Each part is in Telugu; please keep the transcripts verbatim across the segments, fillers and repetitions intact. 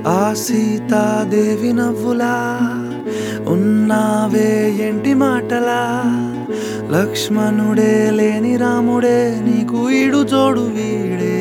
ఆ సీతాదేవి నవ్వులా ఉన్నావే ఏంటి మాటలా, లక్ష్మణుడే లేని రాముడే నీకు ఈడు జోడు వీడే.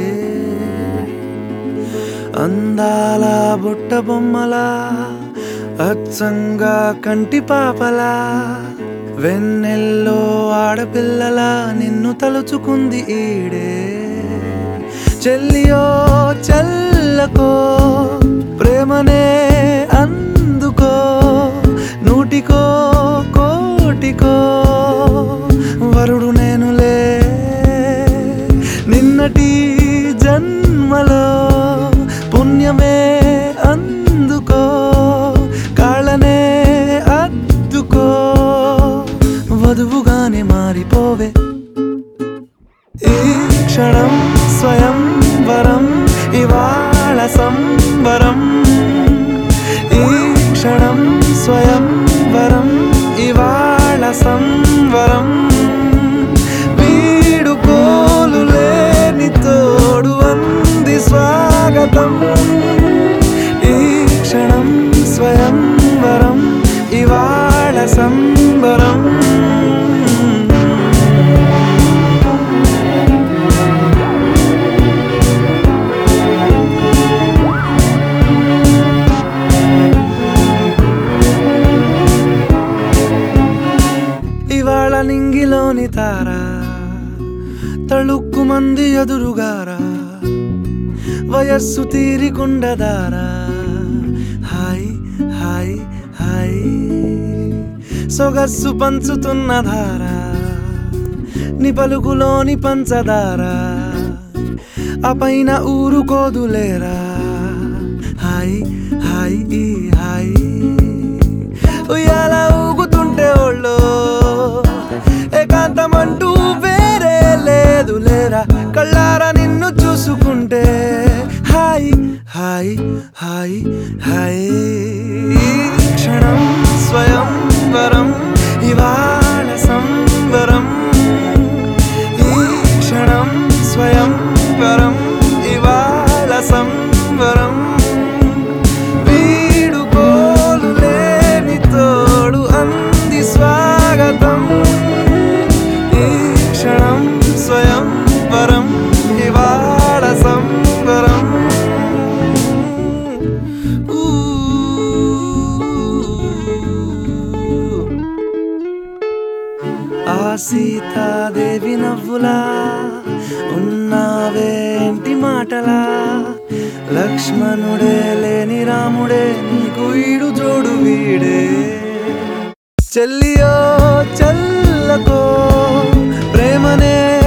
అందాల బుట్ట బొమ్మలా అచ్చంగా కంటి పాపలా, వెన్నెల్లో ఆడపిల్లలా నిన్ను తలుచుకుంది ఈడే. చెల్లియో చల్లకో ప్రేమనే అందుకో, నూటికో కోటికో వరుడు నేనులే. నిన్నటి జన్మలో పుణ్యమే అందుకో, కాళ్ళనే అద్దుకో, వధువుగానే మారిపోవే. ఈ క్షణం స్వయం వరం ఇవాళ సంబరం, ఈ క్షణం స్వయం వరం ఇవాళ సంవరం. వీడుకోలు లేని తోడు అంది స్వాగతం, ఈ క్షణం స్వయం వరం ఇవాళ సంబరం. ఇవాళ నింగిలోని తారా తళుక్కు మంది ఎదురుగారా, వయస్సు తీరికుండదారా. హాయ్ హాయ్ హాయ్ సొగస్సు పంచుతున్న ధారా, నీ పలుకులోని పంచదారా, ఆ పైన ఊరుకోదులేరా. హాయ్ హాయ్ ఈ హాయ్ ఉయ్యాల ఊగుతుంటే ఒళ్ళో ఏకాంతమంటూ వేరే లేదు లేరా. కళ్ళారా నిన్ను చూసుకుంటే హాయ్ హాయ్ హాయ్ హాయ్. క్షణం స్వయం వరం ఇవాళ సంవరం, ఈ క్షణం స్వయం వరం ఇవాళ సంవరం. వీడుకోలు లేని తోడు అంది స్వాగతం, ఈ క్షణం స్వయం వరం ఇవాళ సంవరం. ఆ సీతాదేవి నవ్వులా ఉన్నావే ఏంటి మాటలా, లక్ష్మణుడే లేని రాముడే నీకు ఈడు జోడు వీడే. చెల్లియో చల్లకో ప్రేమనే